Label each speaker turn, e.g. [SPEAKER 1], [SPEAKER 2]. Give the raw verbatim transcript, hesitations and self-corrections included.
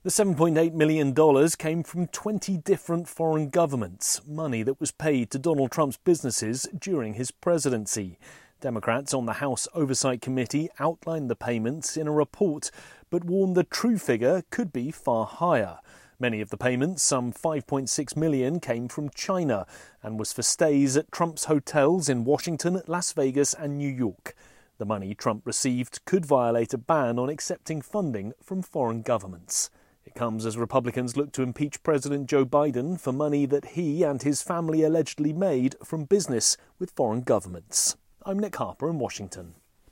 [SPEAKER 1] The seven point eight million dollars came from twenty different foreign governments, money that was paid to Donald Trump's businesses during his presidency. Democrats on the House Oversight Committee outlined the payments in a report, but warned the true figure could be far higher. Many of the payments, some five point six million dollars, came from China and was for stays at Trump's hotels in Washington, Las Vegas and New York. The money Trump received could violate a ban on accepting funding from foreign governments. It comes as Republicans look to impeach President Joe Biden for money that he and his family allegedly made from business with foreign governments. I'm Nick Harper in Washington.